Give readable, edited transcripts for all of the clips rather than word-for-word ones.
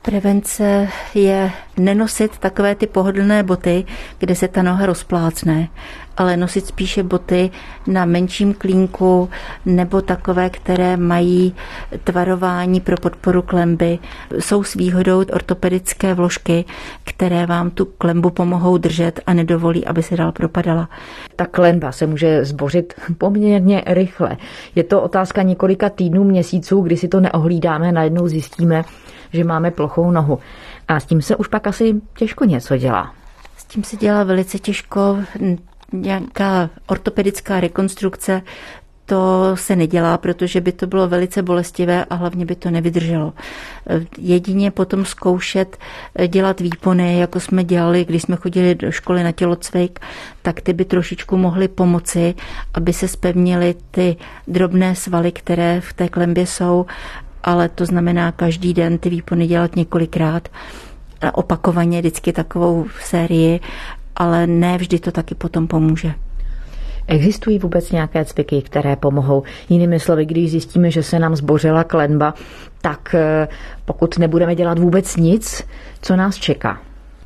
Prevence je nenosit takové ty pohodlné boty, kde se ta noha rozplácne, ale nosit spíše boty na menším klínku nebo takové, které mají tvarování pro podporu klenby. Jsou s výhodou ortopedické vložky, které vám tu klenbu pomohou držet a nedovolí, aby se dál propadala. Ta klenba se může zbořit poměrně rychle. Je to otázka několika týdnů, měsíců, kdy si to neohlídáme, najednou zjistíme, že máme plochou nohu. A s tím se už pak asi těžko něco dělá. S tím se dělá velice těžko. Nějaká ortopedická rekonstrukce, to se nedělá, protože by to bylo velice bolestivé a hlavně by to nevydrželo. Jedině potom zkoušet dělat výpony, jako jsme dělali, když jsme chodili do školy na tělocvik, tak ty by trošičku mohly pomoci, aby se zpevnily ty drobné svaly, které v té klenbě jsou, ale to znamená každý den ty výpony dělat několikrát, opakovaně vždycky takovou sérii, ale ne vždy to taky potom pomůže. Existují vůbec nějaké cviky, které pomohou? Jinými slovy, když zjistíme, že se nám zbořila klenba, tak pokud nebudeme dělat vůbec nic, co nás čeká?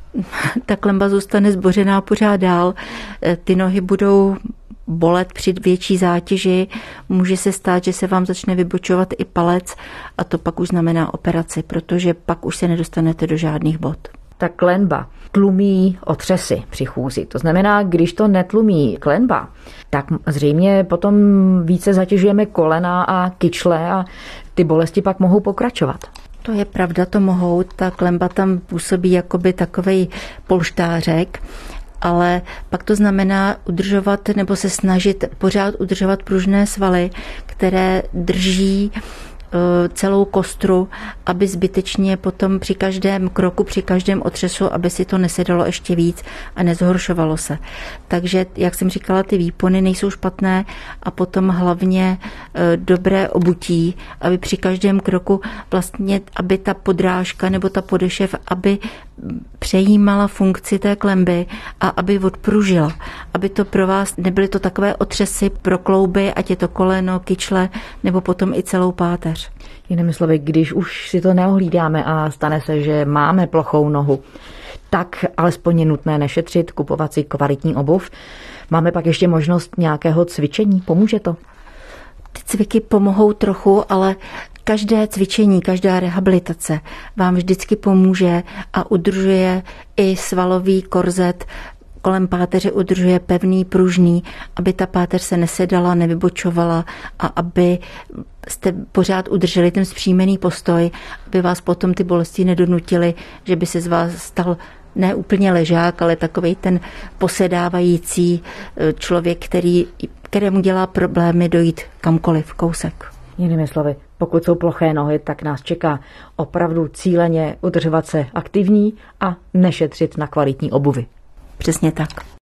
Ta klenba zůstane zbořená pořád dál. Ty nohy budou bolet při větší zátěži, může se stát, že se vám začne vybočovat i palec a to pak už znamená operaci, protože pak už se nedostanete do žádných bod. Ta klenba tlumí otřesy při chůzi. To znamená, když to netlumí klenba, tak zřejmě potom více zatěžujeme kolena a kyčle a ty bolesti pak mohou pokračovat. To je pravda, to mohou. Ta klenba tam působí jakoby takovej polštářek, ale pak to znamená udržovat nebo se snažit pořád udržovat pružné svaly, které drží celou kostru, aby zbytečně potom při každém kroku, při každém otřesu, aby si to nesedalo ještě víc a nezhoršovalo se. Takže, jak jsem říkala, ty výpony nejsou špatné a potom hlavně dobré obutí, aby při každém kroku vlastně, aby ta podrážka nebo ta podešev, aby přejímala funkci té klenby a aby odpružila. Aby to pro vás nebyly to takové otřesy pro klouby, ať je to koleno, kyčle nebo potom i celou páteř. Jinými slovy, když už si to neohlídáme a stane se, že máme plochou nohu, tak alespoň je nutné nešetřit, kupovat si kvalitní obuv. Máme pak ještě možnost nějakého cvičení. Pomůže to? Ty cviky pomohou trochu, ale každé cvičení, každá rehabilitace vám vždycky pomůže a udržuje i svalový korzet kolem páteře, udržuje pevný, pružný, aby ta páteř se nesedala, nevybočovala a aby jste pořád udrželi ten zpříjmený postoj, aby vás potom ty bolesti nedonutily, že by se z vás stal ne úplně ležák, ale takovej ten posedávající člověk, kterému dělá problémy dojít kamkoliv kousek. Jinými slovy, pokud jsou ploché nohy, tak nás čeká opravdu cíleně udržovat se aktivní a nešetřit na kvalitní obuvi. Přesně tak.